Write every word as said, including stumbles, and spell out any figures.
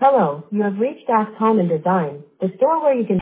Hello, you have reached Ask Home and Design, the store where you can